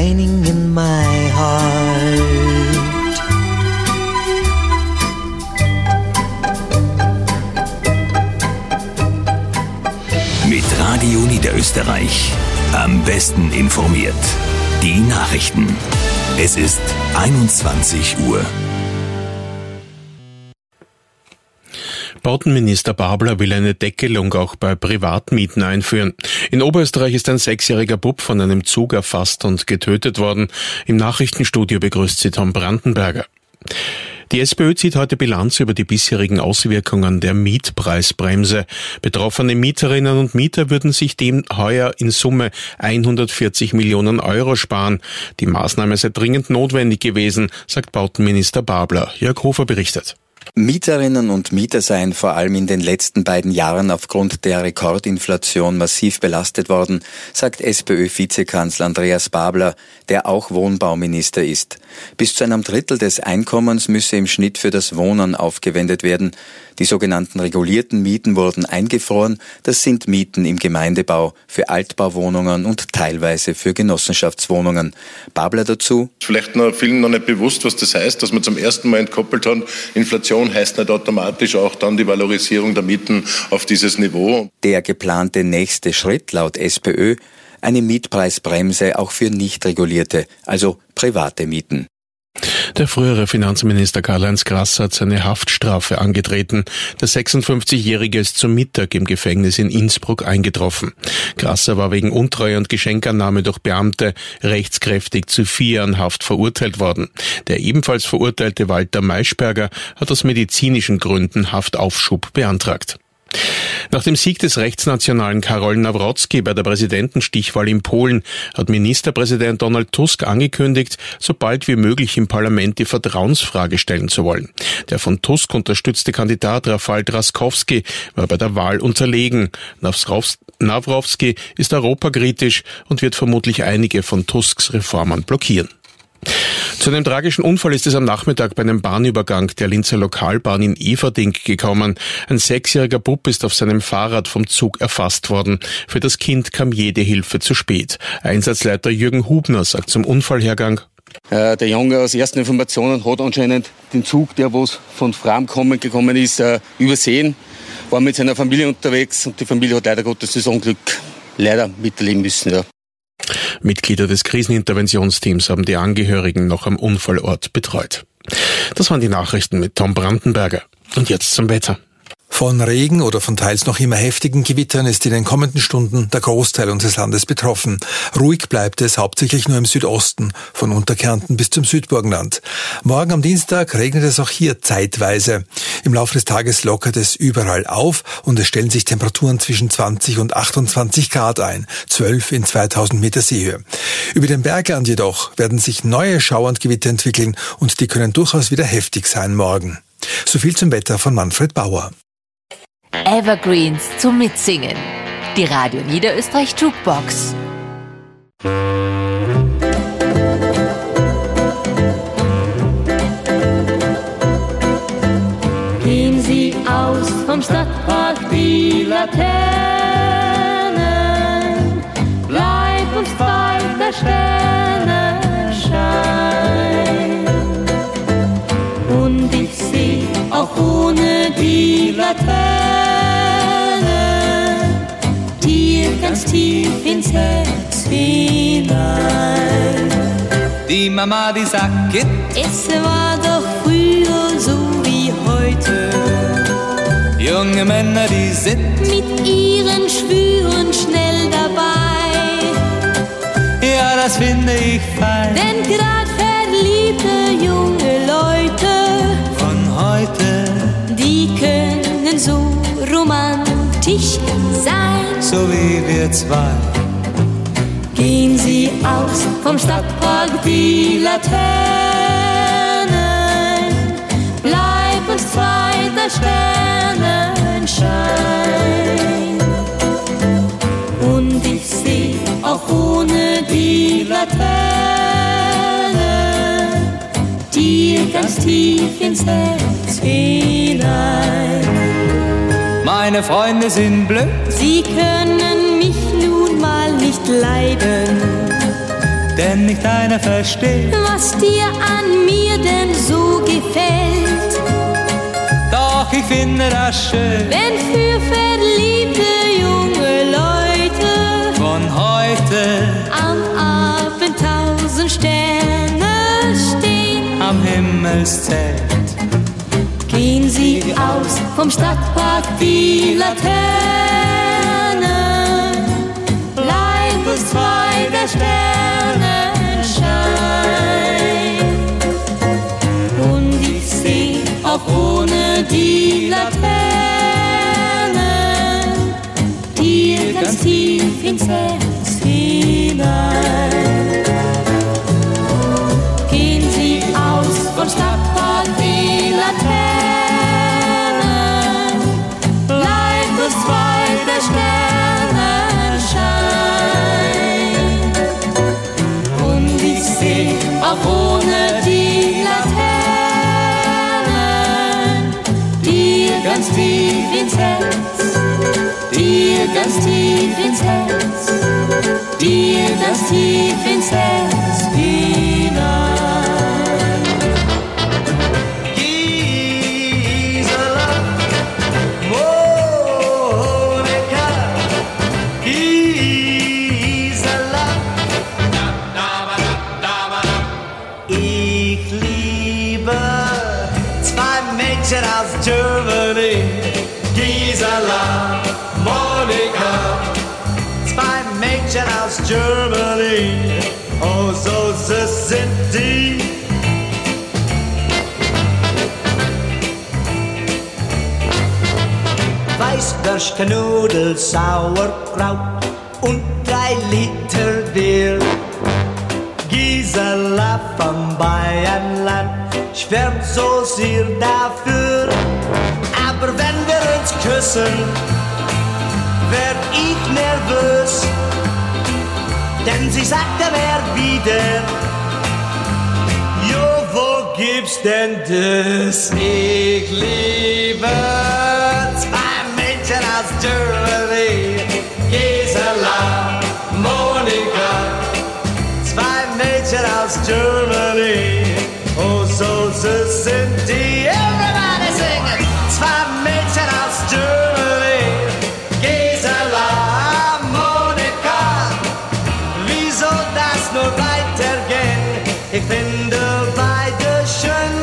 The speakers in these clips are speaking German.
shining in my heart. Mit Radio Niederösterreich. Am besten informiert. Die Nachrichten. Es ist 21 Uhr. Bautenminister Babler will eine Deckelung auch bei Privatmieten einführen. In Oberösterreich ist ein 6-jähriger Bub von einem Zug erfasst und getötet worden. Im Nachrichtenstudio begrüßt sie Tom Brandenberger. Die SPÖ zieht heute Bilanz über die bisherigen Auswirkungen der Mietpreisbremse. Betroffene Mieterinnen und Mieter würden sich dem heuer in Summe 140 Millionen Euro sparen. Die Maßnahme sei dringend notwendig gewesen, sagt Bautenminister Babler. Jörg Hofer berichtet. Mieterinnen und Mieter seien vor allem in den letzten beiden Jahren aufgrund der Rekordinflation massiv belastet worden, sagt SPÖ-Vizekanzler Andreas Babler, der auch Wohnbauminister ist. Bis zu einem Drittel des Einkommens müsse im Schnitt für das Wohnen aufgewendet werden. Die sogenannten regulierten Mieten wurden eingefroren. Das sind Mieten im Gemeindebau, für Altbauwohnungen und teilweise für Genossenschaftswohnungen. Babler dazu: Vielleicht noch vielen noch nicht bewusst, was das heißt, dass wir zum ersten Mal entkoppelt haben. Inflation heißt nicht automatisch auch dann die Valorisierung der Mieten auf dieses Niveau. Der geplante nächste Schritt laut SPÖ: eine Mietpreisbremse auch für nicht regulierte, also private Mieten. Der frühere Finanzminister Karl-Heinz Grasser hat seine Haftstrafe angetreten. Der 56-Jährige ist zum Mittag im Gefängnis in Innsbruck eingetroffen. Grasser war wegen Untreue und Geschenkannahme durch Beamte rechtskräftig zu 4 Jahren Haft verurteilt worden. Der ebenfalls verurteilte Walter Maischberger hat aus medizinischen Gründen Haftaufschub beantragt. Nach dem Sieg des Rechtsnationalen Karol Nawrocki bei der Präsidentenstichwahl in Polen hat Ministerpräsident Donald Tusk angekündigt, so bald wie möglich im Parlament die Vertrauensfrage stellen zu wollen. Der von Tusk unterstützte Kandidat Rafał Trzaskowski war bei der Wahl unterlegen. Nawrocki ist europakritisch und wird vermutlich einige von Tusks Reformen blockieren. Zu einem tragischen Unfall ist es am Nachmittag bei einem Bahnübergang der Linzer Lokalbahn in Everding gekommen. Ein 6-jähriger Bub ist auf seinem Fahrrad vom Zug erfasst worden. Für das Kind kam jede Hilfe zu spät. Einsatzleiter Jürgen Hubner sagt zum Unfallhergang: Der Junge aus ersten Informationen hat anscheinend den Zug, der was von Fram gekommen ist, übersehen, war mit seiner Familie unterwegs und die Familie hat leider Gottes das Unglück leider miterleben müssen. Ja. Mitglieder des Kriseninterventionsteams haben die Angehörigen noch am Unfallort betreut. Das waren die Nachrichten mit Tom Brandenberger. Und jetzt zum Wetter. Von Regen oder von teils noch immer heftigen Gewittern ist in den kommenden Stunden der Großteil unseres Landes betroffen. Ruhig bleibt es hauptsächlich nur im Südosten, von Unterkärnten bis zum Südburgenland. Morgen am Dienstag regnet es auch hier zeitweise. Im Laufe des Tages lockert es überall auf und es stellen sich Temperaturen zwischen 20 und 28 Grad ein, 12 in 2000 Meter Seehöhe. Über den Bergland jedoch werden sich neue Schauer und Gewitter entwickeln und die können durchaus wieder heftig sein morgen. So viel zum Wetter von Manfred Bauer. Evergreens zum Mitsingen. Die Radio Niederösterreich Jukebox. Gehen Sie aus vom Stadtpark, die Laternen, bleibt uns bald der Sternenschein. Und ich seh auch ohne die Laterne dir ganz tief ins Herz hinein. Die Mama, die sagt, es war doch früher so wie heute. Junge Männer, die sind mit ihren Schwüren schnell dabei. Ja, das finde ich fein. Denn grad verliebte junge Leute von heute, die können so romantisch sein, so wie wir zwei. Gehen Sie aus vom Stadtpark, die Laternen, bleibt uns zwei der Sternenschein. Und ich seh auch ohne die Laterne dir ganz tief ins Herz hinein. Meine Freunde sind blöd, sie können mich nun mal nicht leiden, denn nicht einer versteht, was dir an mir denn so gefällt. doch ich finde das schön, Wenn für verliebte junge Leute von heute am Abend 1000 Sterne stehen, am Himmelszelt. gehen sie aus vom Stadtpark die Laterne, bleibt uns frei der Sternenschein. Und ich seh auch ohne die Laterne dir ganz tief ins Herz hinein. Gehen sie aus vom Stadtpark die Laterne, der Sternenschein. Und ich seh auch ohne die Laternen dir ganz tief ins Herz, dir ganz tief ins Herz, dir ganz tief ins Herz hinein. Aus Germany, Gisela, Monika, zwei Mädchen aus Germany, oh so süß sind die. Weißwürstchen, Nudeln, Sauerkraut und 3 Liter Bier. Gisela vom Bayernland schwärmt so sehr dafür, aber wenn wir uns küssen, werd ich nervös, denn sie sagte mir wieder, jo, wo gibt's denn das? Ich liebe 2 Mädchen aus Germany, Gisela, Monika, 2 Mädchen aus Germany. Oh, so süß sind die, everybody singing. 2 Mädchen aus Germany, Gisela, Monika. Wieso das nur weitergehen? Ich finde beide schön.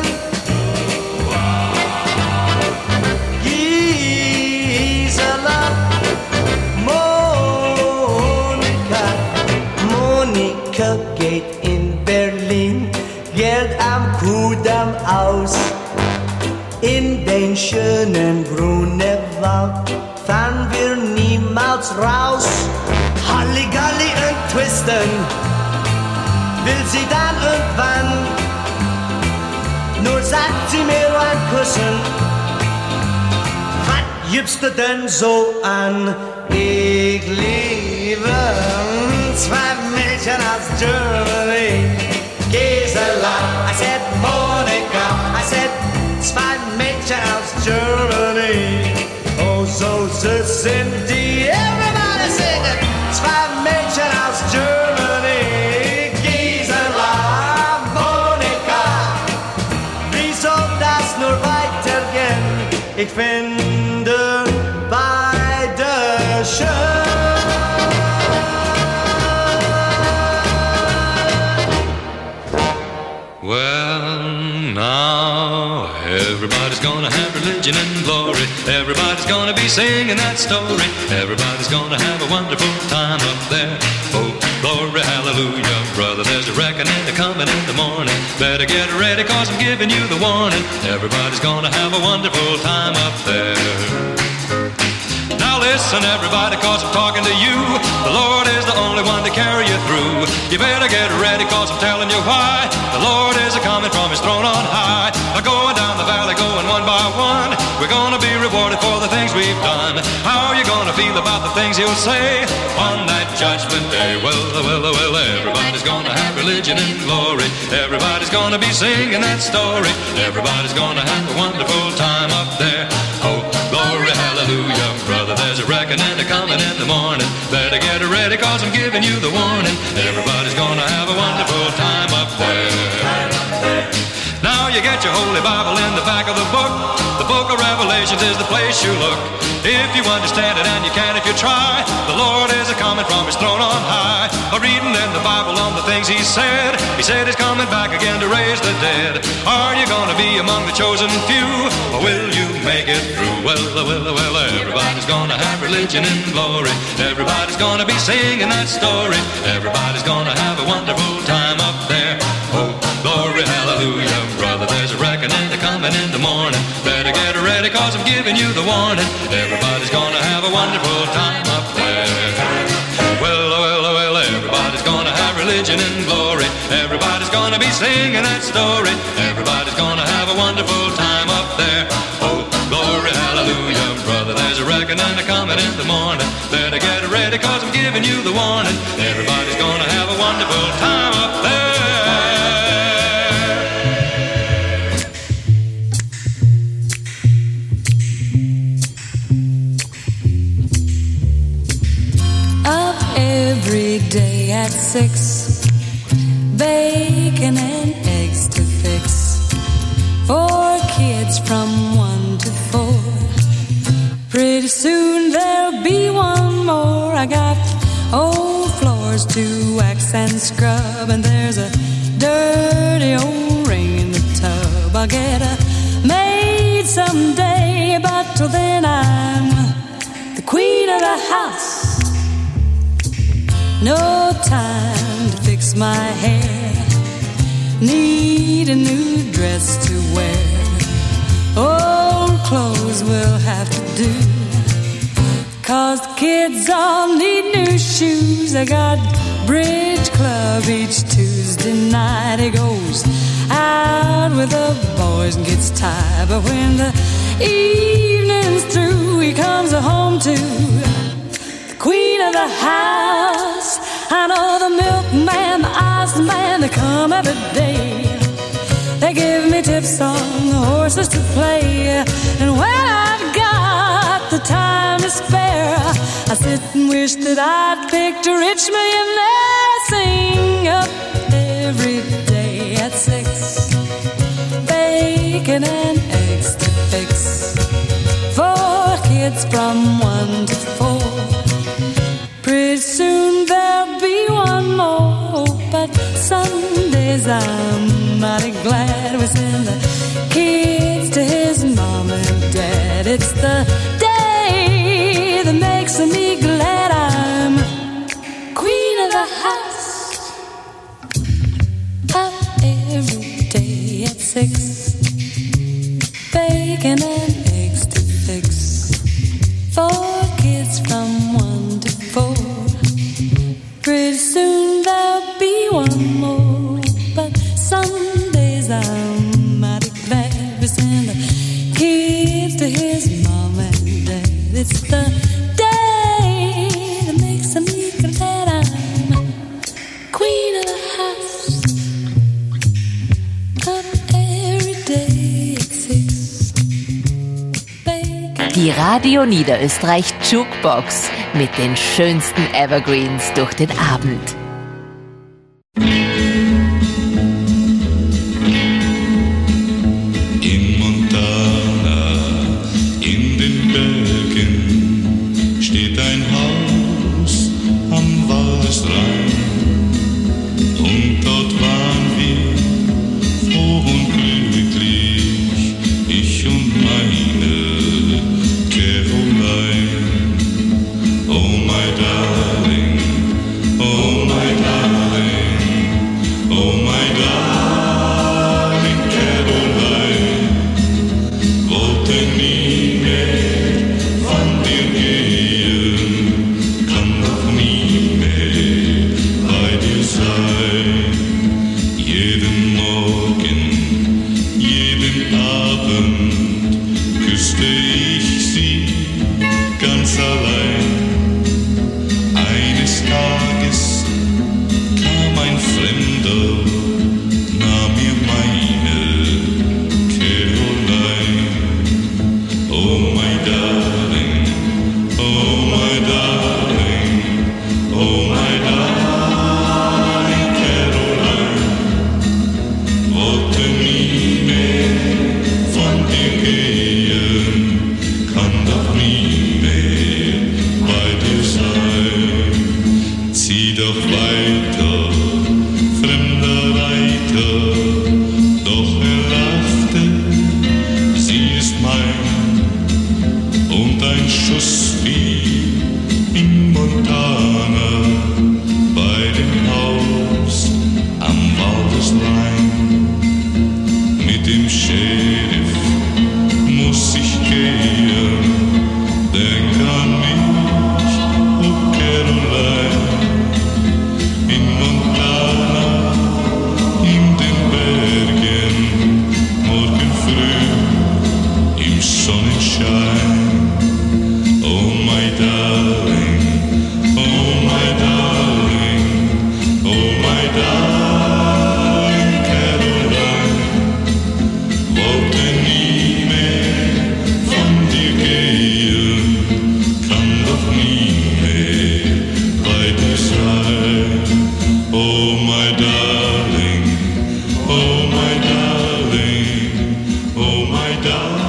Gisela, Monika. Monika geht in Berlin Geld am Kudamm aus. In den schönen Grunewald fahren wir niemals raus. Halligalli und Twisten will sie dann und wann. Nur sagt sie mir ein Küssen. Was gibst du denn so an? Ich liebe 2 Mädchen aus Germany, Gisela, I said Monika, I said 2 Mädchen aus Germany. Oh, so süß sind die, everybody singing. 2 Mädchen aus Germany, Gisela, Monika. Wieso das nur weitergehen? Ich finde beide schön. Well, now everybody's gonna have religion and glory. Everybody's gonna be singing that story. Everybody's gonna have a wonderful time up there. Oh, glory, hallelujah, brother, there's a reckoning coming in the morning. Better get ready, 'cause I'm giving you the warning. Everybody's gonna have a wonderful time up there. Now listen everybody, 'cause I'm talking to you. The Lord is the only one to carry you through. You better get ready, 'cause I'm telling you why. The Lord is a-coming from His throne on high. Going down the valley, going one by one. We're gonna be rewarded for the things we've done. How are you gonna feel about the things He'll say on that judgment day? Well, everybody's gonna have religion and glory. Everybody's gonna be singing that story. Everybody's gonna have a wonderful time up there. Oh, glory, hallelujah, brother, there's a reckoning coming in the morning. Better get ready, ready, cause I'm giving you the warning. Everybody's gonna have a wonderful time up there. Now you get your Holy Bible in the back of the book. The book of Revelations is the place you look. If you understand it, and you can if you try, the Lord is a-coming from his throne on high, a-reading in the Bible on the things he said. He said he's coming back again to raise the dead. Are you gonna be among the chosen few, or will you make it through? Well, everybody's gonna have religion and glory. Everybody's gonna be singing that story. Everybody's gonna have a wonderful time up there. Oh, glory, hallelujah, brother, there's a reckoning coming in the morning. Better get ready, cause I'm giving you the warning. Everybody's gonna have a wonderful time up there. Well, everybody's gonna have religion and glory. Everybody's gonna be singing that story. Everybody's gonna have a wonderful time up there. Oh, glory, hallelujah, brother, there's a reckoning coming in the morning. Better get ready, cause I'm giving you the warning. Everybody's gonna have a wonderful time up there. Every day at 6, bacon and eggs to fix, 4 kids from 1 to 4. Pretty soon there'll be one more. I got old floors to wax and scrub, and there's a dirty old ring in the tub. I'll get a maid someday, but till then I'm the queen of the house. No time to fix my hair, need a new dress to wear. Old clothes will have to do, cause the kids all need new shoes. I got bridge club each Tuesday night. He goes out with the boys and gets tired, but when the evening's through, he comes home to queen of the house. I know the milkman, the ice man, they come every day. They give me tips on the horses to play, and when I've got the time to spare, I sit and wish that I'd picked a rich millionaire. Sing up every day at 6, bacon and eggs to fix, 4 kids from 1 to 4. Pretty soon there'll be one more, but Sundays I'm mighty glad we send the kids to his mom and dad. It's the day that makes me glad I'm queen of the house. Up every day at 6, bacon and eggs to fix, 4 kids from 1 to 4. Pretty soon there'll be one more, but Sundays I'm mighty glad we send the kids to his mom and dad. It's the day that makes me glad I'm queen of the house. Up every day at 6. Die Radio Niederösterreich Jukebox mit den schönsten Evergreens durch den Abend. In Montana, in den Bergen, steht ein Haus am Waldesrand. Und dort waren wir froh und glücklich, ich und meine Caroline. Oh my darling, oh my Reiter, fremder Reiter, doch er lachte, sie ist mein, und ein Schuss fiel in Montana bei dem Haus am Waldesrhein. Mit dem Sheriff muss ich gehen, denk an mich, oh Caroline, in Montana, in den Bergen, morgen früh im Sonnenschein. Oh my darling, oh my darling, oh my darling Caroline, wollte nie mehr von dir gehen, kann doch nie mehr bei dir sein. Oh my darling, oh my darling, oh my darling.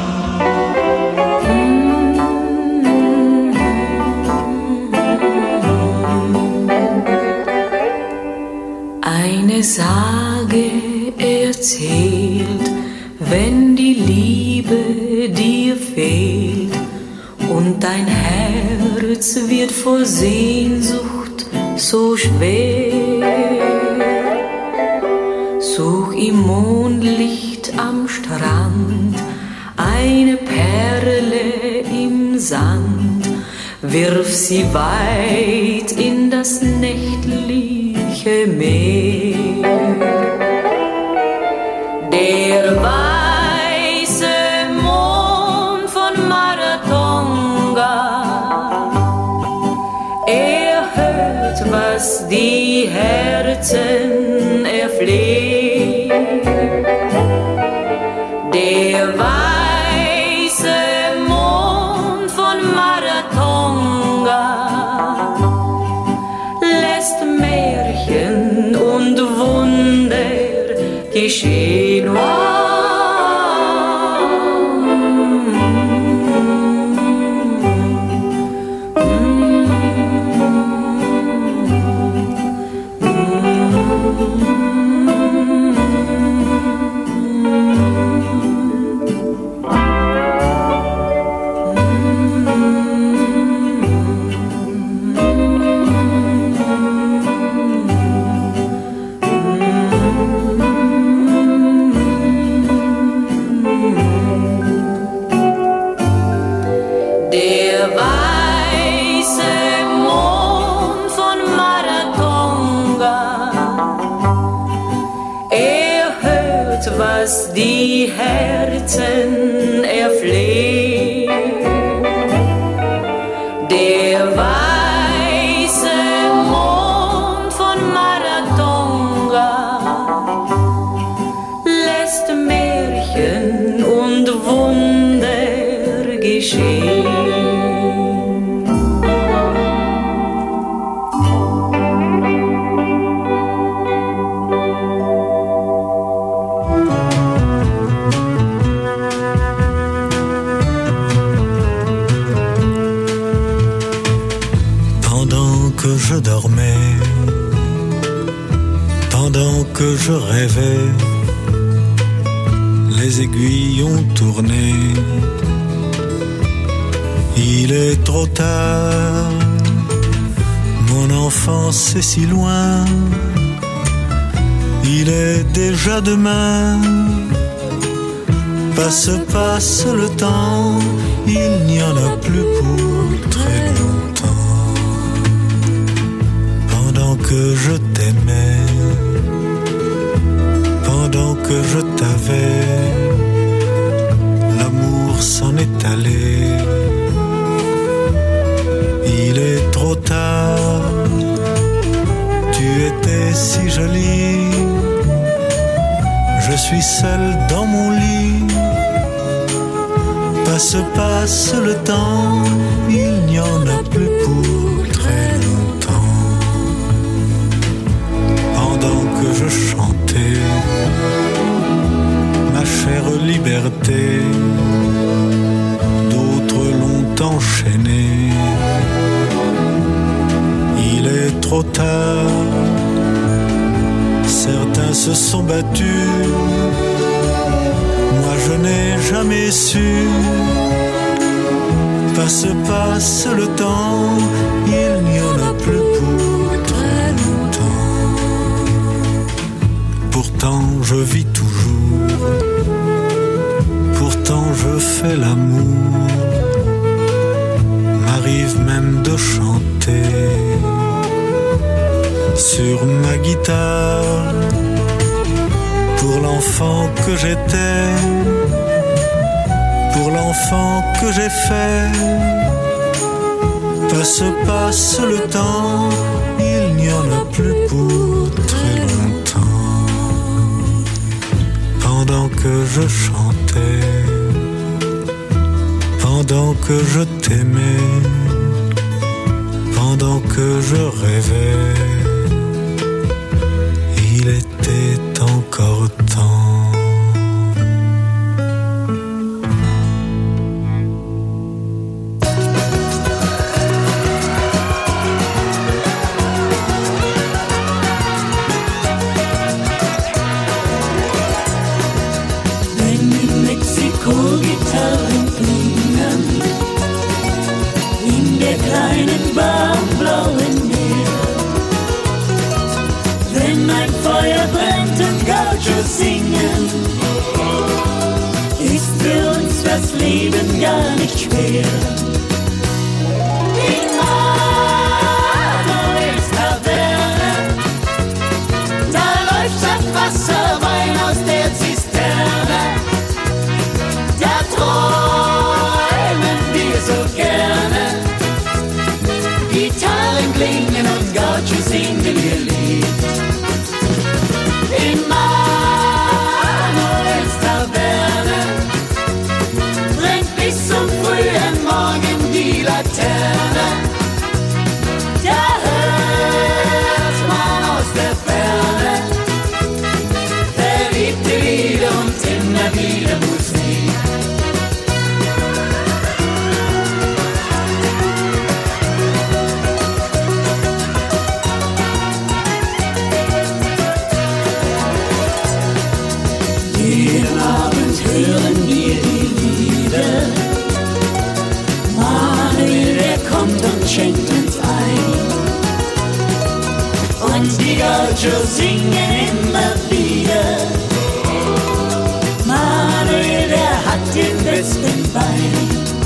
Eine Sage erzählt, wenn die Liebe dir fehlt und dein Herz wird vor Sehnsucht so schwer. Such im Mondlicht am Strand eine Perle im Sand, wirf sie weit in das nächtliche Meer. Der weiße Mond von Maratonga, er hört, was die Herzen erfleht. Der weiße Mond von Maratonga lässt Märchen und Wunder geschehen. Was die Herzen erfleht. Der weiße Mond von Maratonga lässt Märchen und Wunder geschehen. Je dormais, pendant que je rêvais, les aiguilles ont tourné. Il est trop tard, mon enfance est si loin. Il est déjà demain, passe le temps, il n'y en a plus pour très longtemps. Pendant que je t'aimais, pendant que je t'avais, l'amour s'en est allé. Il est trop tard, tu étais si jolie. Je suis seul dans mon lit. Passe le temps, il n'y en a plus pour très longtemps. Pendant que je chantais ma chère liberté, d'autres l'ont enchaîné. Il est trop tard, chiens se sont battus. Moi je n'ai jamais su. Passe le temps, il n'y en a plus pour très longtemps. Pourtant je vis toujours, pourtant je fais l'amour. M'arrive même de chanter sur ma guitare pour l'enfant que j'étais, pour l'enfant que j'ai fait. Passe le temps, il n'y en a plus pour très longtemps. Pendant que je chantais, pendant que je t'aimais, pendant que je rêvais, il était encore temps. Gitarren klingen in der kleinen Bar am blauen Meer. Wenn ein Feuer brennt und Gauchos singen, ist für uns das Leben gar nicht schwer. In Manuels Taverne, da läuft statt Wasser Wein aus der Zisterne. Träumen wir so gerne. Gitarren klingen und Gauchos singen ihr Lied. In Manuels Taverne brennt bis zum frühen Morgen die Laterne. Da hört man aus der Ferne verliebte Lieder und immer wieder Musik. Hören wir die Lieder, Manuel, der kommt und schenkt uns ein. Und die Gauchos singen immer wieder, Manuel, der hat den besten Wein.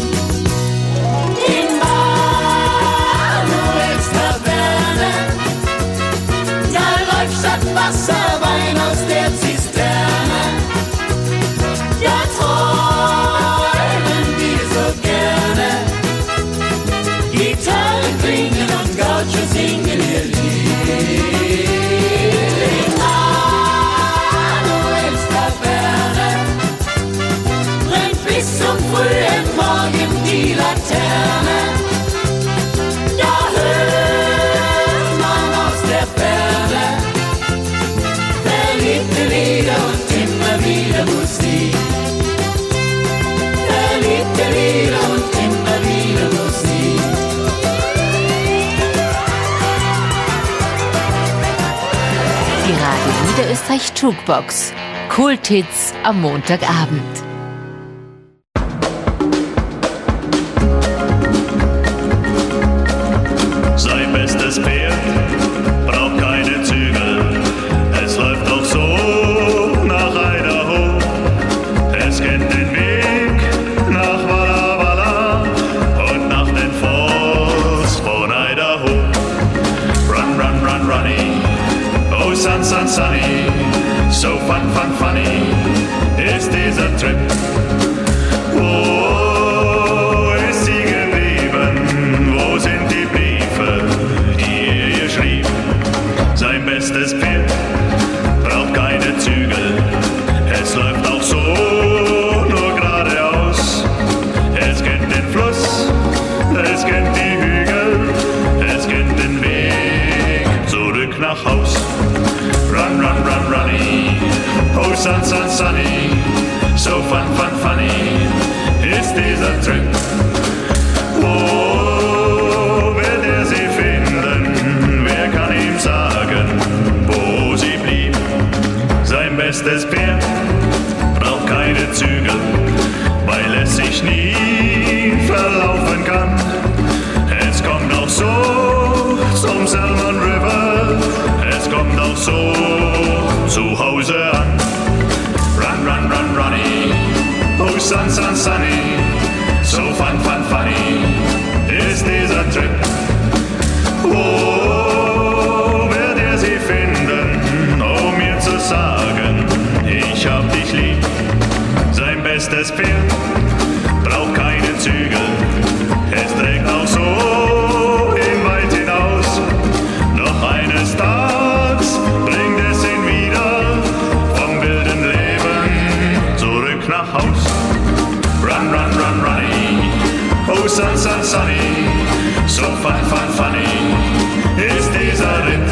In Manuels Taverne, da läuft statt Wasser Wein aus der Zisterne. Ja, träumen wir so gerne. Gitarren klingen und Gauchos singen ihr Lied. In Manuels Taverne brennt bis zum frühen Morgen die Laterne. Da hört man aus der Ferne verliebte Lieder und immer wieder Musik. Verliebte Lieder und immer wieder Musik. Die Radio Niederösterreich Jukebox. Kulthits am Montagabend. Sein bestes Pferd braucht keine Zügel. Es läuft auch so nach Idaho. Es kennt den Weg nach Walla Walla und nach den Falls von Idaho. Run, run, run, runny. Oh, sun, sun, sunny. So fun, fun, funny ist dieser Trip. Wo ist sie geblieben? Wo sind die Briefe, die er ihr schrieb? Sein bestes Pferd braucht keine Zügel. Es läuft auch so nur geradeaus. Es kennt den Fluss, es kennt die Hügel, es kennt den Weg zurück nach Haus. Run, run, run, runny. Oh, sun, sun, sunny. So fun, fun, funny ist dieser Trip. Wo wird er sie finden? Wer kann ihm sagen, wo sie blieb? bestes Pferd braucht keine Zügel, weil es sich nie verlaufen kann. Es kommt auch so zum Salmon River, es kommt auch so zu Hause an. Run, run, run, runny, oh sun, sun, sunny, so fun, fun, funny ist dieser Trip. Wo wird er sie finden, um mir zu sagen, ich hab dich lieb. Sein bestes Pferd braucht keine Zügel, es trägt auch so im Wald hinaus. Doch eines Tages bringt es ihn wieder vom wilden Leben zurück nach Haus. Run, run, run, runny, oh sun, sun, sunny, so fun, fun, funny ist dieser Ritt.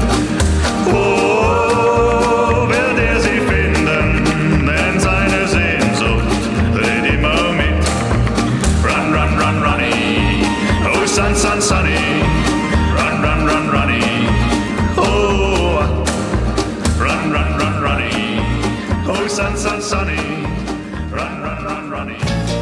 Wo wird er sie finden, denn seine Sehnsucht dreht immer mit. Run, run, run, runny, oh sun, sun, sunny, run, run, run, runny, oh, run, run, run, runny, oh sun, sun, sunny, run, run, run, runny.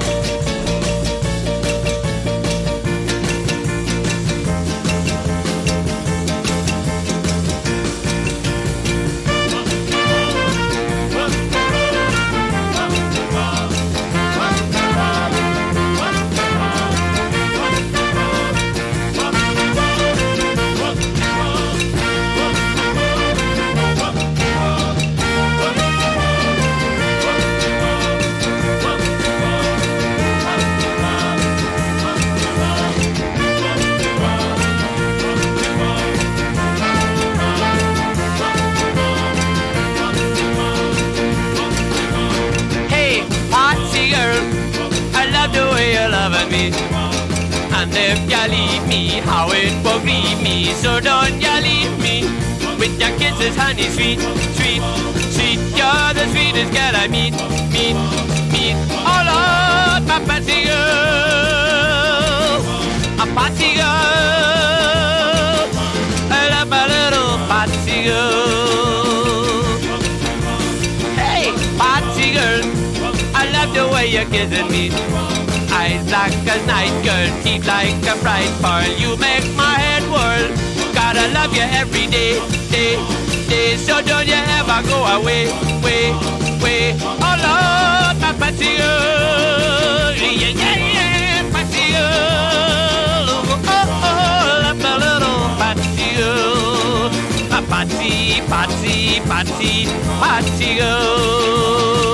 And if you leave me, how it will grieve me. So don't you leave me with your kisses, honey, sweet, sweet, sweet. You're the sweetest girl I meet. Oh Lord, my patsy girl, a patsy girl. I love my little patsy girl. Hey, patsy girl, I love the way you're kissing me. Eyes black as night, girl, teeth like a bright pearl. You make my head whirl. Gotta love you every day, day, day. So don't you ever go away, way, way. Oh Lord, my patsy girl, yeah, yeah, yeah, patsy girl. Oh, oh, love my little patsy girl. A patsy, patsy, patsy, patsy girl.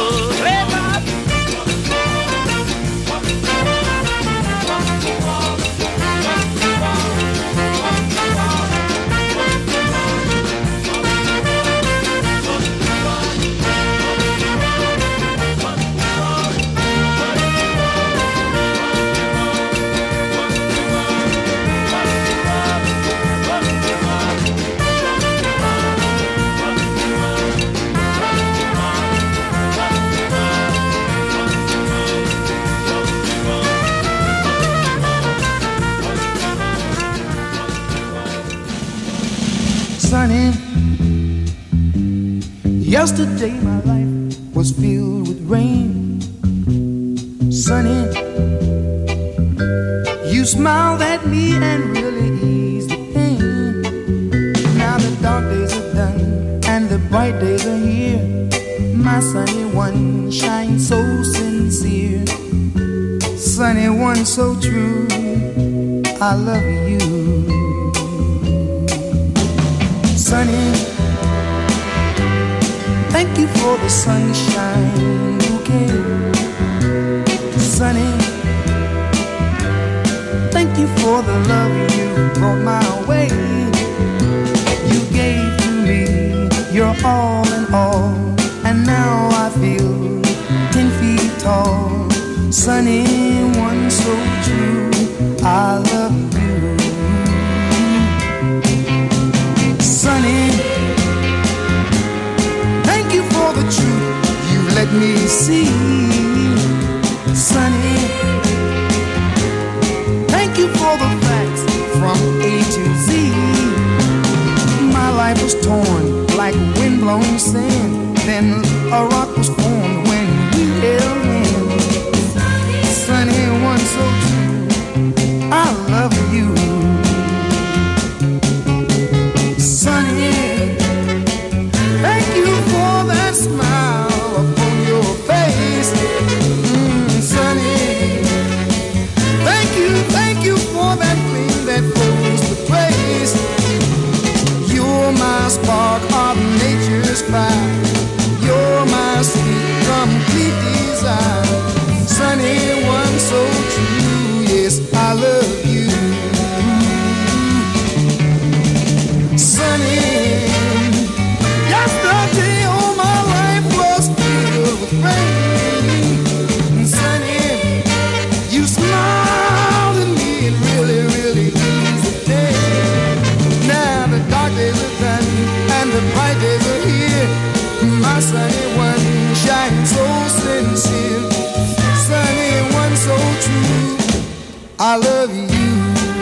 Sunny, yesterday my life was filled with rain. Sunny, you smiled at me and really eased the pain. Now the dark days are done and the bright days are here. My sunny one shines so sincere. Sunny one so true, I love you. Sunny, thank you for the sunshine bouquet. Sunny, thank you for the love you brought my way. You gave to me your all in all, and now I feel 10 feet tall. Sunny, one so true, I love you. Sunny, thank you for the truth you've let me see. Sunny, thank you for the facts from A to Z. My life was torn like windblown sand. then a rock was formed when we held hands. Sunny, one so true, I love you. Sunny, thank you for that smile upon your face. Sunny, thank you for that gleam that flows with grace. You're my spark of nature's fire. You're my sweet, complete desire. Sunny, one so true, yes, I love you. Sunny, yesterday all my life was filled with rain. Sunny, you smiled at me and really, really eased the day. Now the dark days are done and the bright days are here. My sunny one shines so sincere. Sunny one so true, I love you.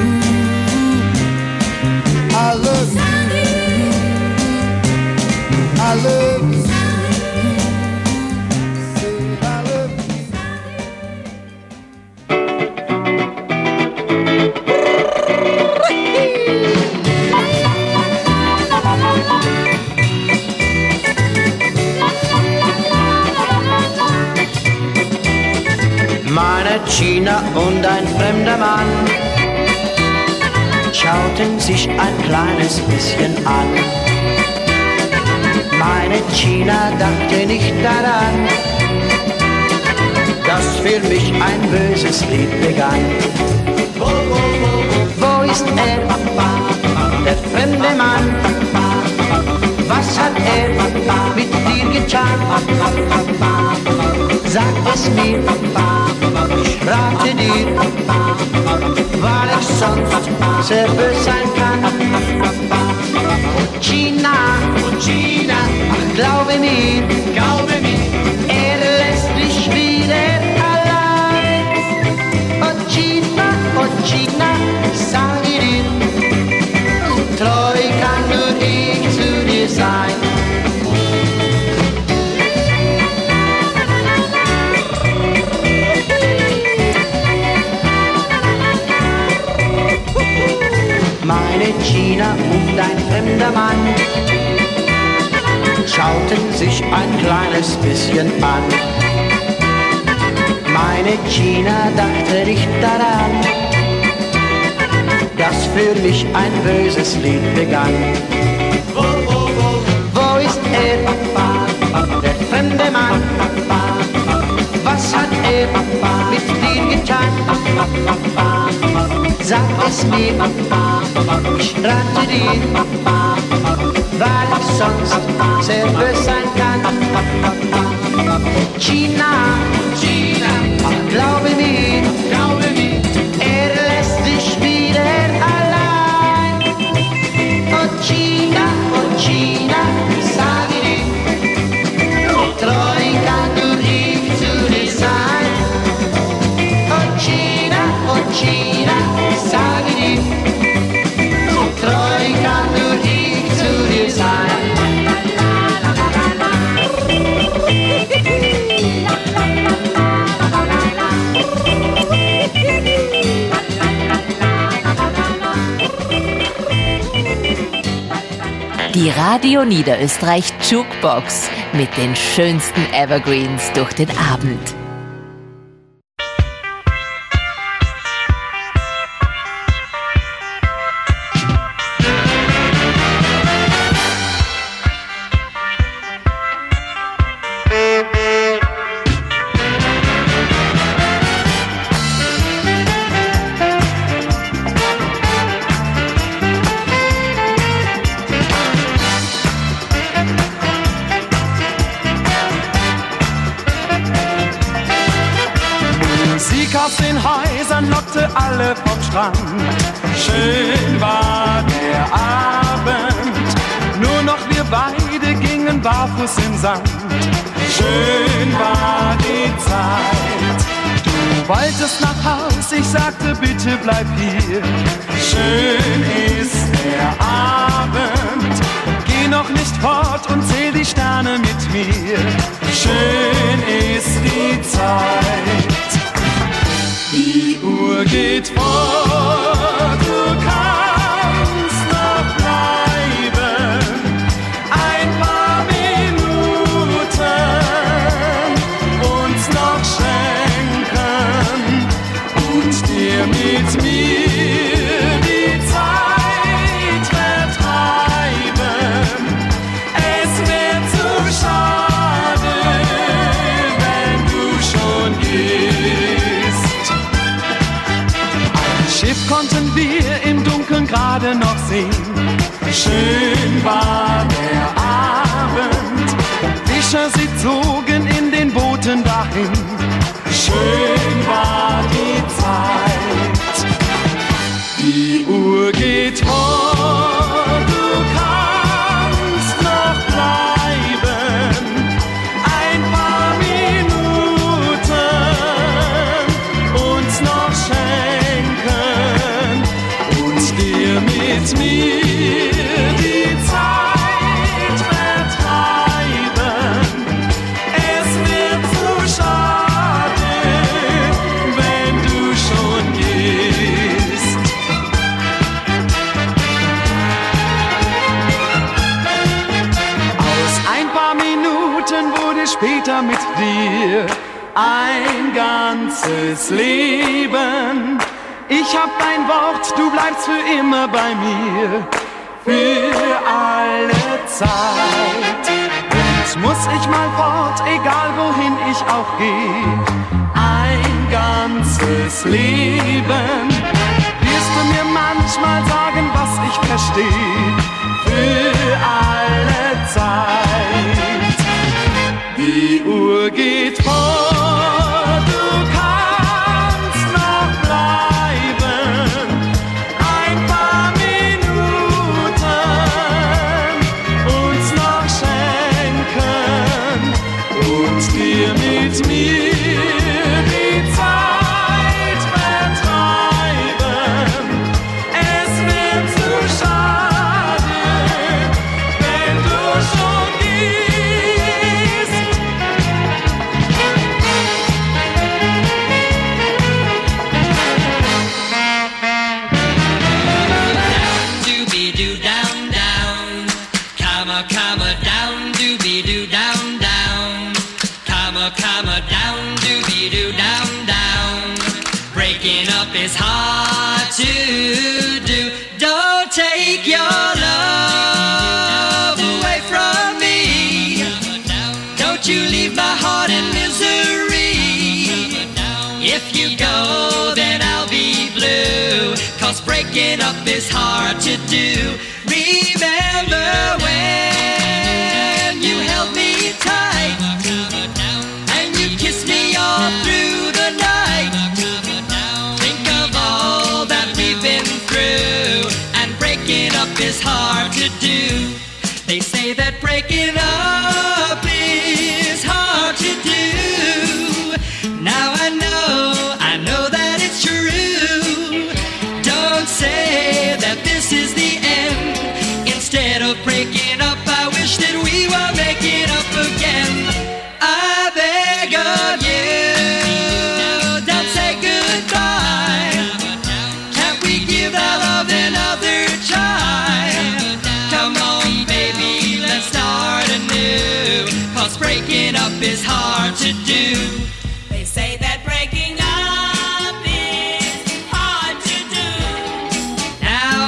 I love you. I love you. Say I love Meine Gina und ein fremder Mann schauten sich ein kleines bisschen an. Meine Gina dachte nicht daran, dass für mich ein böses Lied begann. Wo ist er, der fremde Mann? Was hat er mit dir getan? Sag es mir, ich rate dir, weil ich sonst sehr böse sein kann. Oh Gina, ach glaube mir, er lässt dich wieder allein. Oh Gina, sage dir, treu kann nur ich zu dir sein. Meine Gina und ein fremder Mann schauten sich ein kleines bisschen an. Meine Gina dachte nicht daran, dass für mich ein böses Lied begann. Wo ist er, der fremde Mann? Was hat er mit dir getan? Sag es mir, ich rate dir, weil ich sonst sehr böse sein kann. Gina, ach glaube mir, er lässt dich wieder allein. Oh Gina, sage dir, treu kann nur ich zu dir sein. Oh Gina, sage dir, treu kann nur ich zu dir sein. Die Radio Niederösterreich Jukebox mit den schönsten Evergreens durch den Abend. Alle vom Strand. Schön war der Abend, nur noch wir beide gingen barfuß im Sand. Schön war die Zeit. Du wolltest nach Haus, ich sagte bitte bleib hier. Schön ist der Abend, geh geh noch nicht fort und zähl die Sterne mit mir. Schön ist die Zeit. Die Uhr geht fort, du kannst noch bleiben. Ein paar Minuten uns noch schenken und dir mit mir die Zeit vertreiben. Es wird zu schade, wenn du schon gehst. Ein Schiff konnten wir im Dunkeln gerade noch sehen. Schön war der Abend. Fischer, sie zogen in den Booten dahin. Schön war die Zeit. Die Uhr geht fort, du kannst noch bleiben. Ein paar Minuten uns noch schenken und dir mit mir die Zeit vertreiben. Es wird zu schade, wenn du schon gehst. Aus ein paar Minuten wurde später mit dir ein ganzes Leben. Ich hab dein Wort, du bleibst für immer bei mir, für alle Zeit. Und muss ich mal fort, egal wohin ich auch geh, ein ganzes Leben. Wirst du mir manchmal sagen, was ich versteh, für alle Zeit. Die Uhr geht fort, du kannst noch bleiben. Ein paar Minuten uns noch schenken und dir mit mir die Zeit vertreiben. Es wird zu schade, wenn du schon gehst. Doobie-doo down down, comma down, doobie-doo down down, comma down, doobie-doo down down. Breaking up is hard to do. Don't take your love away from me. Don't you leave my heart in misery. If you go, then I'll be blue. 'Cause breaking up is hard to do. Remember when you held me tight and you kissed me all through the night. Think of all that we've been through, and breaking up is hard to do. They say that breaking up is hard to do. Now I know that it's true. Don't say that this is the end. Instead of breaking up, I wish that we were making up again. I beg of you, don't say goodbye. Can't we give our love another try? Come on, baby, let's start anew. 'Cause breaking up is hard to do. They say that breaking up is hard to do. Now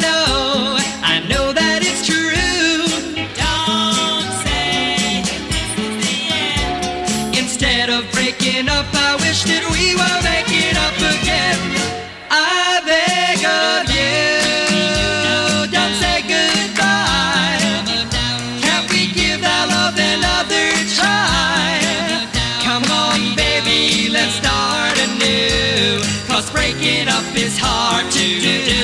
I know that it's true. Don't say this is the end. Instead of breaking up, I wish that we were making up again. I beg of you, don't say goodbye. Can't we give our love another try? Come on, baby, let's start anew. 'Cause breaking up is hard to do.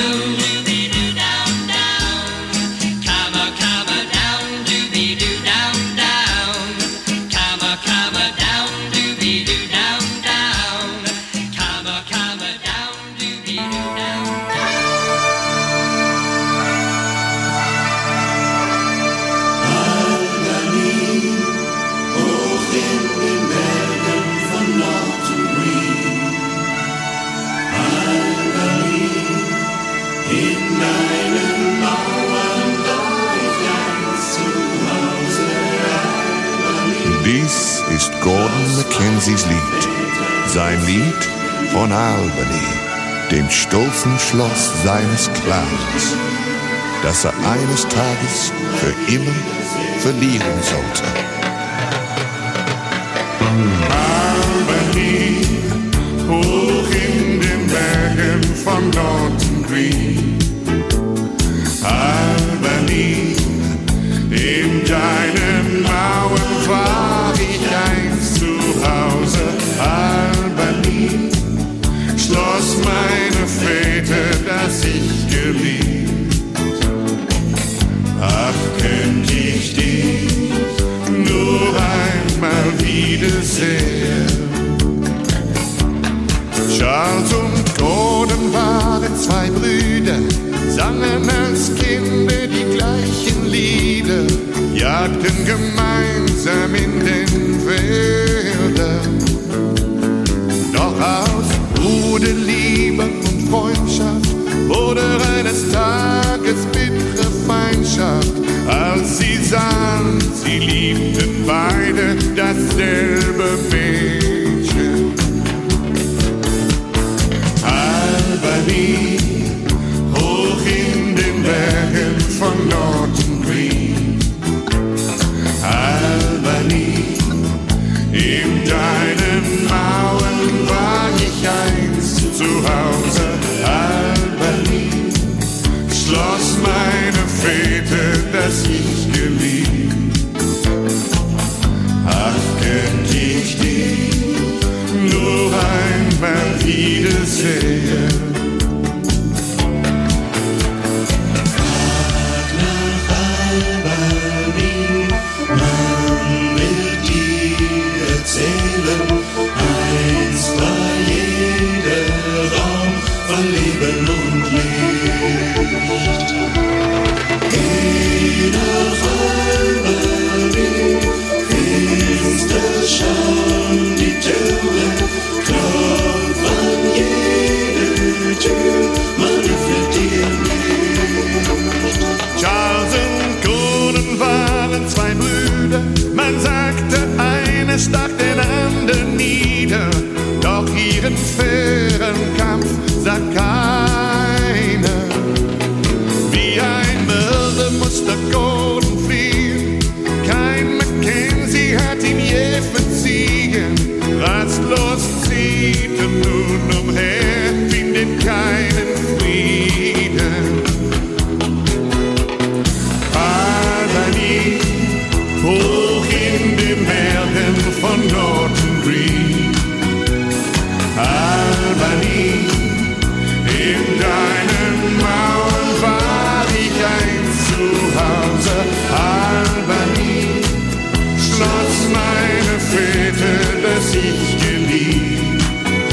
Comma down, doobie-doo down down. Comma down, doobie-doo down down. Comma down, doobie-doo down down. Dies ist Gordon Mackenzies Lied. Sein Lied von Albany, dem stolzen Schloss seines Clans, das er eines Tages für immer verlieren sollte. Albany, hoch in den Bergen von Norton Green. Albany, in deinen Mauern war ich einst zu Hause. Albany, Schloss meiner Väter, das ich geliebt. Ach, könnt ich dich nur einmal wiedersehen. Charles und Gordon waren zwei Brüder, sangen als Kinder die gleichen Lieder, jagten gemeinsam in den Wäldern. Doch aus Bruderliebe und Freundschaft wurde eines Tages bittere Feindschaft, als sie sahen, sie liebten beide dasselbe Mädchen. Albany, hoch in den Bergen von Norton Green. Albany, in deinen Mauern war ich einst zu Hause. Albany, Schloss meiner Väter, das ich geliebt. Ach, könnt ich dich nur einmal wiedersehen. Einst war jeder Raum voll Leben und Licht. Geh nach Albany, ist es schon die Türe, klopf an jede Tür, man öffnet dir nicht. Charles und Gordon waren zwei Brüder, man sagte, einer stach den anderen nieder, doch ihren fairen Kampf sah keiner. Wie ein Mörder musste Gordon fliehen, kein Mackenzie hat ihm je verziehen. Rastlos zieht er nun umher, findet keinen Frieden. Albany, hoch in den Bergen von Norton Green. Albany, in deinen Mauern war ich einst zu Hause. Albany, Schloss meiner Väter, das ich geliebt.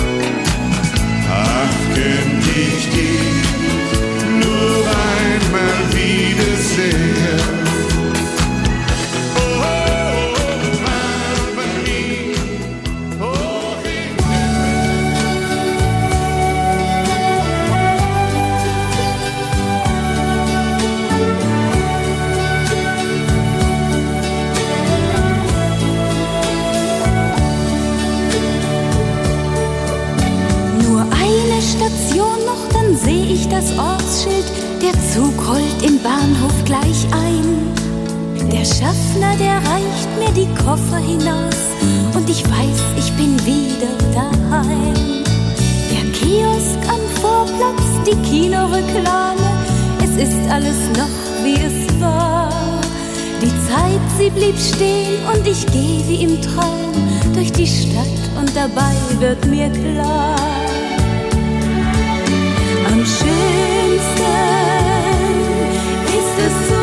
Ach, könnt ich dich nur einmal wiedersehen. Station noch, dann seh ich das Ortsschild. Der Zug rollt im Bahnhof gleich ein. Der Schaffner, der reicht mir die Koffer hinaus und ich weiß, ich bin wieder daheim. Der Kiosk am Vorplatz, die Kinoreklame, es ist alles noch wie es war. Die Zeit, sie blieb stehen und ich geh wie im Traum durch die Stadt und dabei wird mir klar: am schönsten ist es zu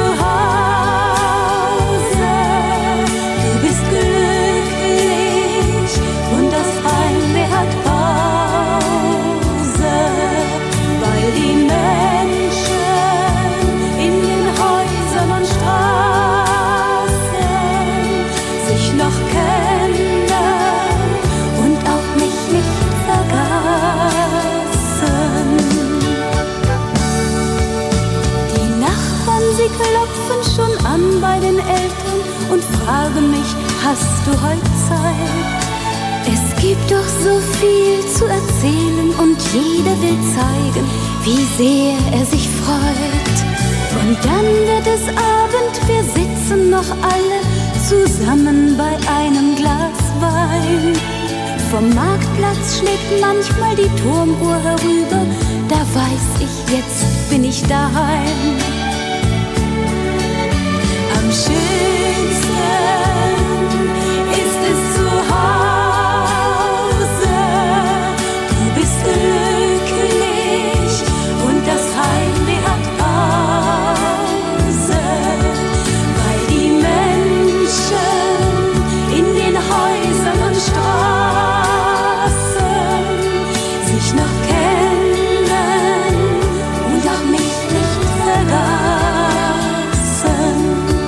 Hause. Du bist glücklich und das Heimweh hat Pause, weil die Menschen in den Häusern und Straßen sich noch kennen und auch mich nicht vergaßen. Sie hast du heute Zeit? Es gibt doch so viel zu erzählen und jeder will zeigen, wie sehr er sich freut. Und dann wird es Abend, wir sitzen noch alle zusammen bei einem Glas Wein. Vom Marktplatz schlägt manchmal die Turmuhr herüber, da weiß ich, jetzt bin ich daheim. Am schönsten ist es zu Hause, du bist glücklich und das Heimweh hat Pause, weil die Menschen in den Häusern und Straßen sich noch kennen und auch mich nicht vergaßen.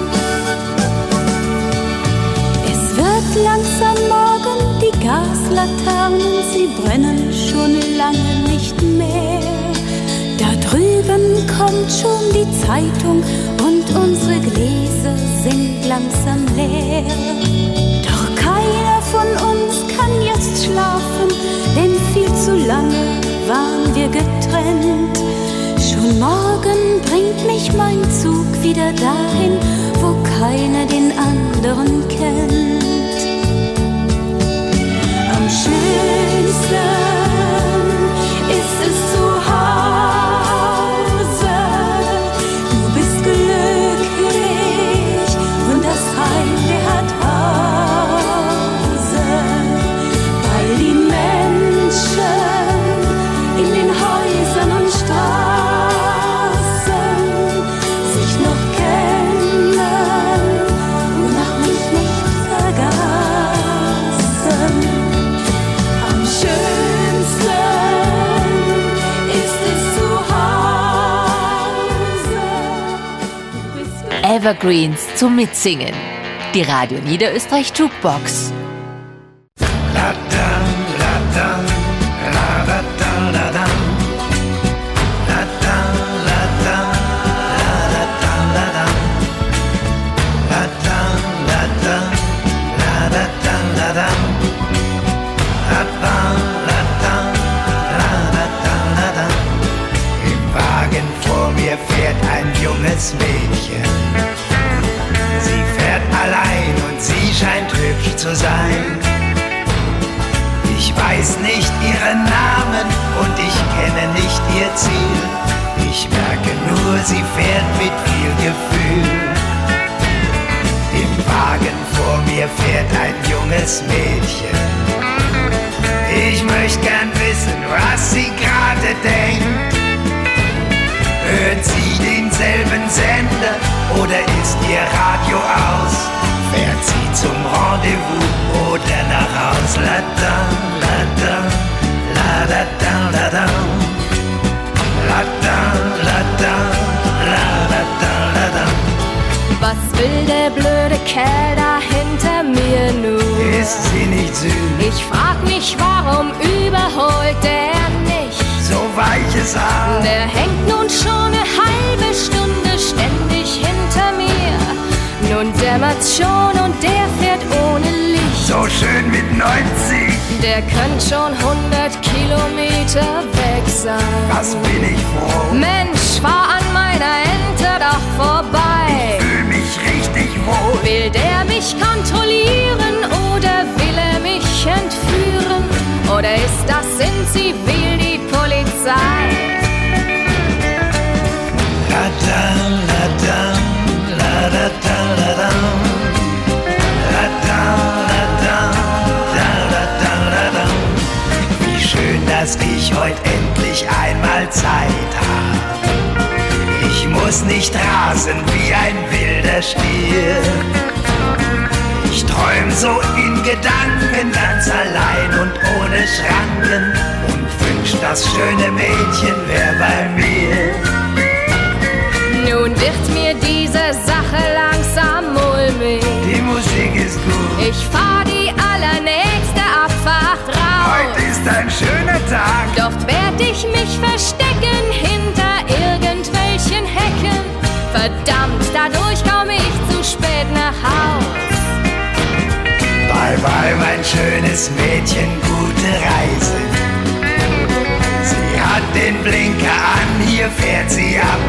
Es wird langsam morgen, die Gaslaternen, sie brennen schon lange nicht mehr. Da drüben kommt schon die Zeitung und unsere Gläser sind langsam leer. Doch keiner von uns kann jetzt schlafen, denn viel zu lange waren wir getrennt. Schon morgen bringt mich mein Zug wieder dahin, wo keiner den anderen kennt. Am schönsten ist es zu Hause, du bist glücklich und das Heimweh hat Pause, weil die Menschen in den Häusern und Straßen sich noch kennen und auch mich nicht vergaßen. Am schönsten ist es zu Hause. Evergreens zum Mitsingen. Die Radio Niederösterreich Jukebox. Im Wagen vor mir fährt ein junges Mädchen. Sie fährt allein und sie scheint hübsch zu sein. Ich weiß nicht ihren Namen und ich kenne nicht ihr Ziel. Ich merke nur, sie fährt mit viel Gefühl. Im Wagen vor mir fährt ein junges Mädchen. Ich möchte gern wissen, was sie gerade denkt. Hört sie denselben Sender oder ist ihr Radio aus? Fährt sie zum Rendezvous oder nach Haus? La da, la da, la da da, la da. La da, la da, la da da, la da. Was will der blöde Kerl da hinter mir nun? Ist sie nicht süß? Ich frag mich, warum überholt der nicht? So weiches Haar. Der hängt nun schon eine halbe Stunde ständig hinter mir. Nun dämmert's schon und der fährt ohne Licht. So schön mit 90. Der könnte schon 100 Kilometer weg sein. Was bin ich froh. Mensch, fahr an meiner Ente doch vorbei. Ich fühl mich richtig wohl. Will der mich kontrollieren oder will er mich entführen? Oder ist das in Zivil die Polizei? La da, la da, la da da, la da. La da, la da, da, la da, la da. Wie schön, dass ich heute endlich einmal Zeit hab. Ich muss nicht rasen wie ein wilder Stier. Ich träum so in Gedanken ganz allein und ohne Schranken und wünsch, das schöne Mädchen wär bei mir. Nun wird mir diese Sache langsam mulmig. Die Musik ist gut. Ich fahr die allernächste Abfahrt raus. Heute ist ein schöner Tag. Dort werd ich mich verstecken hinter irgendwelchen Hecken. Verdammt, dadurch komm ich zu spät nach Haus. Bye bye, mein schönes Mädchen, gute Reise. Sie hat den Blinker an, hier fährt sie ab.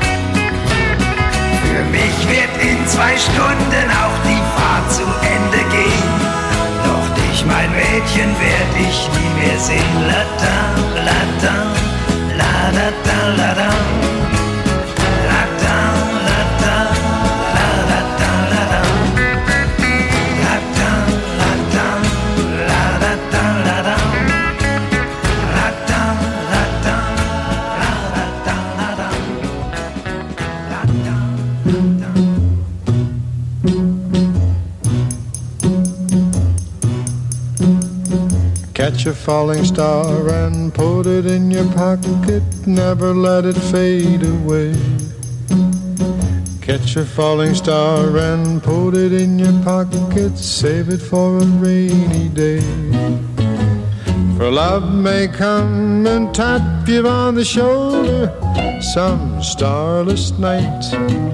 Für mich wird in 2 Stunden auch die Fahrt zu Ende gehen. Doch dich, mein Mädchen, werd ich nie mehr sehen. La da, la da, la da da, la da. La da, la da, la da da, la da. La da, la da, la da da, la da. La da, la da, la da da, la da. La da. Catch a falling star and put it in your pocket, never let it fade away. Catch a falling star and put it in your pocket, save it for a rainy day. For love may come and tap you on the shoulder some starless night,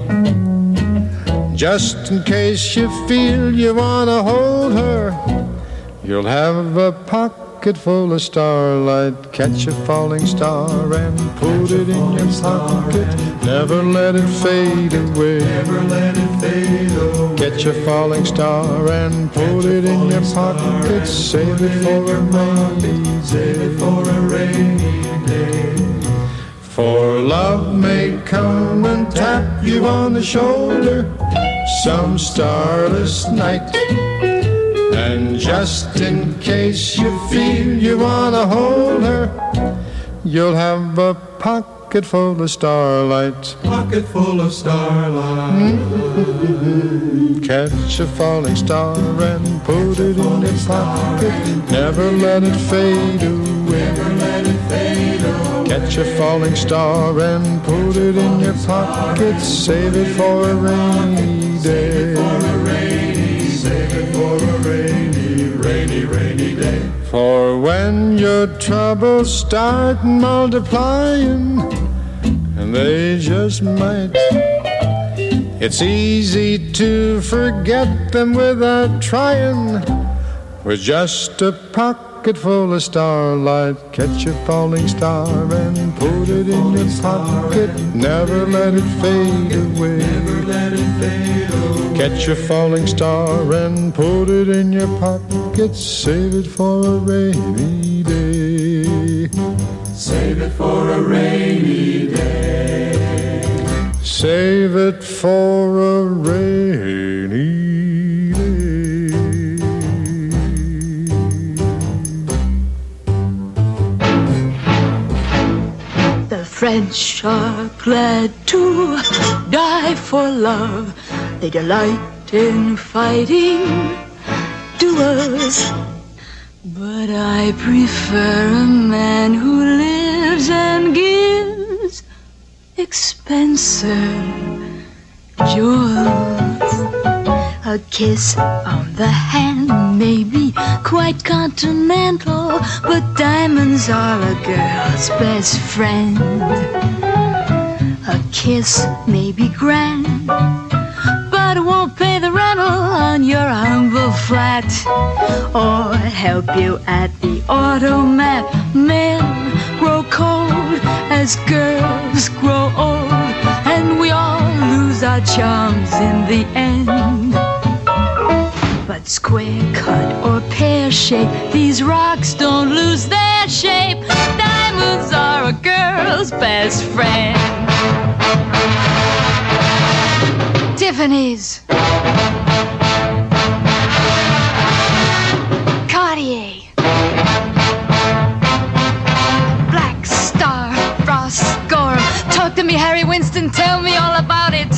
just in case you feel you wanna hold her. You'll have a pocket full of starlight. Catch a falling star and put it in your pocket, never let it fade away. Never let it fade away. Catch a falling star and put it in your pocket, save it for a rainy day. Save it for a rainy day. For love may come and tap you on the shoulder some starless night, and just in case you feel you wanna hold her, you'll have a pocket full of starlight. Pocket full of starlight. Catch a falling star and put it in your pocket, never let it fade away. Never let it fade away. Catch a falling star and put it in your pocket, save it for a rainy day. Save it for a rainy, rainy, rainy day. For when your troubles start multiplying, and they just might, it's easy to forget them without trying. With just a pocket full of starlight, catch a falling star and put it in your pocket, never let it fade away. Never let it fade away. Catch a falling star and put it in your pocket, save it for a rainy day. Save it for a rainy day. Save it for a rainy day. The French are glad to die for love. They delight in fighting duels. But I prefer a man who lives and gives expensive jewels. A kiss on the hand may be quite continental, but diamonds are a girl's best friend. A kiss may be grand, but it won't pay the rental on your humble flat, or help you at the automat. Men grow cold as girls grow old, and we all lose our charms in the end. But square cut or pear shape, these rocks don't lose their shape. Diamonds are a girl's best friend. Tiffany's, Cartier, Black Star, Ross Gorham. Talk to me, Harry Winston, tell me all about it.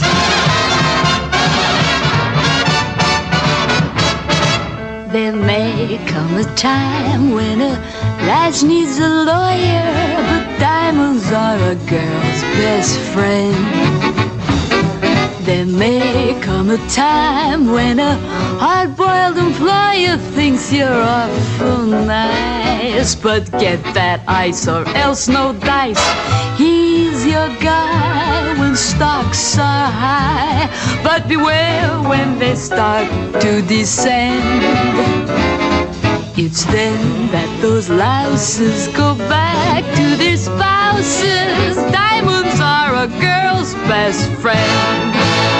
There may come a time when a lass needs a lawyer, but diamonds are a girl's best friend. There may come a time when a hard-boiled employer thinks you're awful nice, but get that ice or else no dice. He's your guy when stocks are high, but beware when they start to descend. It's then that those louses go back to their spouses. Diamonds are a girl's best friend.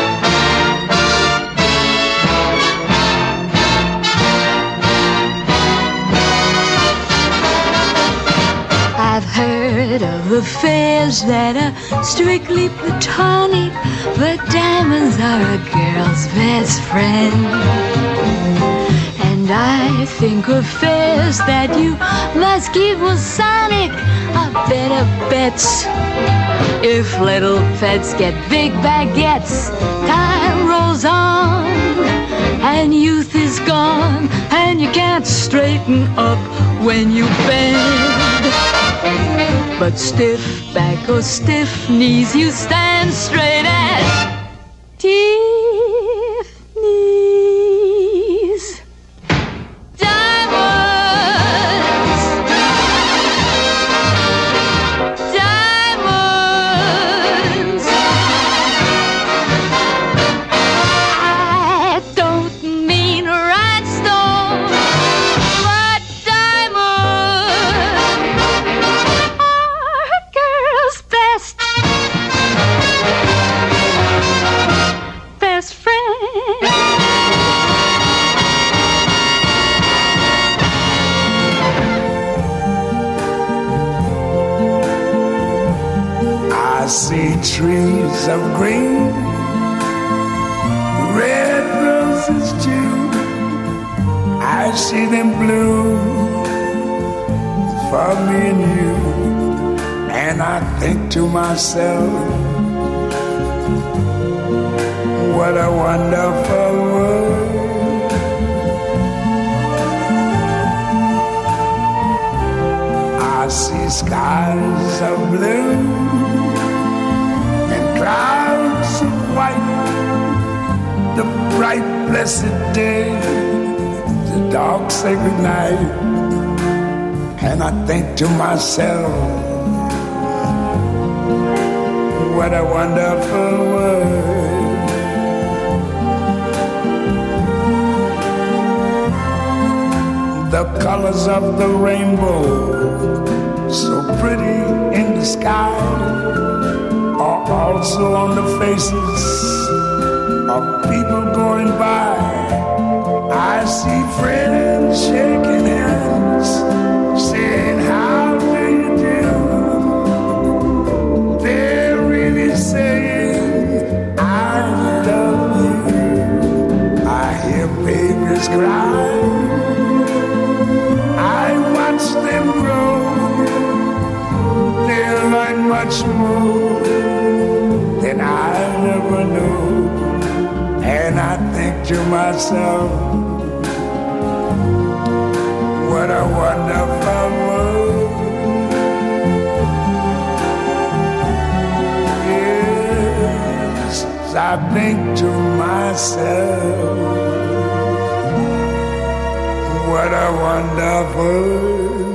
I've heard of affairs that are strictly platonic, but diamonds are a girl's best friend. And I think affairs that you must keep Masonic are better bets. If little pets get big baguettes, time rolls on and youth is gone, and you can't straighten up when you bend. But stiff back or stiff knees, you stand straight as Tiffany's. Diamonds, diamonds. I don't mean rhinestones, but diamonds are a girl's best friend. I see trees of green, red roses too. I see them bloom for me and you. And I think to myself, what a wonderful world. I see skies of blue and clouds of white, the bright blessed day, the dark sacred night. And I think to myself, what a wonderful world. The colors of the rainbow, so pretty in the sky, are also on the faces of people going by. I see friends shaking hands, saying, how do you do? They're really saying, I love you. I hear babies cry, them grow, they'll learn much more than I never knew. And I think to myself, what a wonderful world. Yes, I think to myself, what a wonderful world.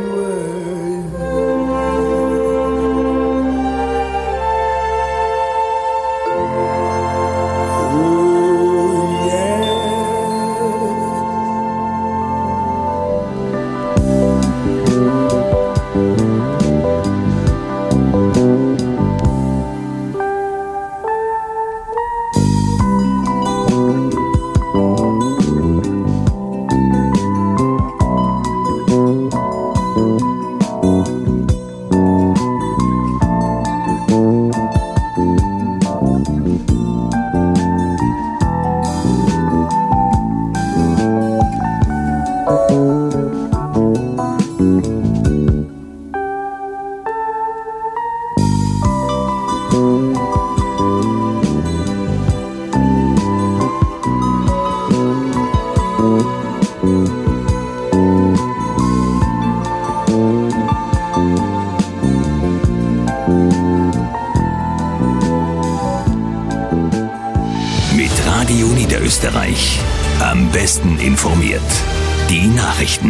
Österreich. Am besten informiert. Die Nachrichten.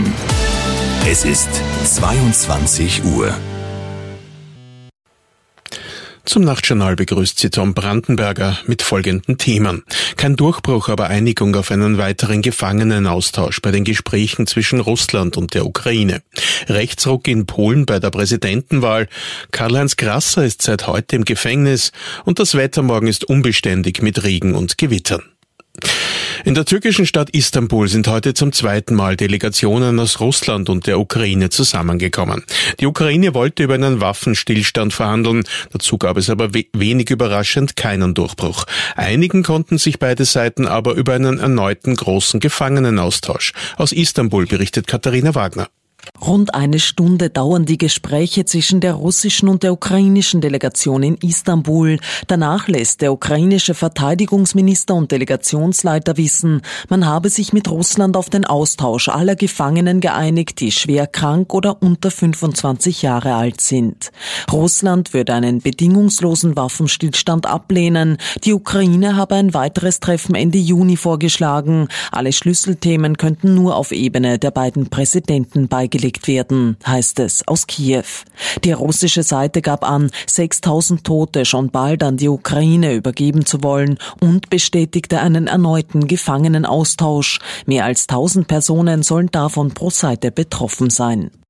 Es ist 22 Uhr. Zum Nachtjournal begrüßt Sie Tom Brandenberger mit folgenden Themen. Kein Durchbruch, aber Einigung auf einen weiteren Gefangenenaustausch bei den Gesprächen zwischen Russland und der Ukraine. Rechtsruck in Polen bei der Präsidentenwahl. Karl-Heinz Grasser ist seit heute im Gefängnis und das Wetter morgen ist unbeständig mit Regen und Gewittern. In der türkischen Stadt Istanbul sind heute zum zweiten Mal Delegationen aus Russland und der Ukraine zusammengekommen. Die Ukraine wollte über einen Waffenstillstand verhandeln, dazu gab es aber wenig überraschend keinen Durchbruch. Einigen konnten sich beide Seiten aber über einen erneuten großen Gefangenenaustausch. Aus Istanbul berichtet Katharina Wagner. Rund eine Stunde dauern die Gespräche zwischen der russischen und der ukrainischen Delegation in Istanbul. Danach lässt der ukrainische Verteidigungsminister und Delegationsleiter wissen, man habe sich mit Russland auf den Austausch aller Gefangenen geeinigt, die schwer krank oder unter 25 Jahre alt sind. Russland würde einen bedingungslosen Waffenstillstand ablehnen. Die Ukraine habe ein weiteres Treffen Ende Juni vorgeschlagen. Alle Schlüsselthemen könnten nur auf Ebene der beiden Präsidenten beigelegt werden, heißt es aus Kiew. Die russische Seite gab an, 6.000 Tote schon bald an die Ukraine übergeben zu wollen und bestätigte einen erneuten Gefangenenaustausch. Mehr als 1.000 Personen sollen davon pro Seite betroffen sein.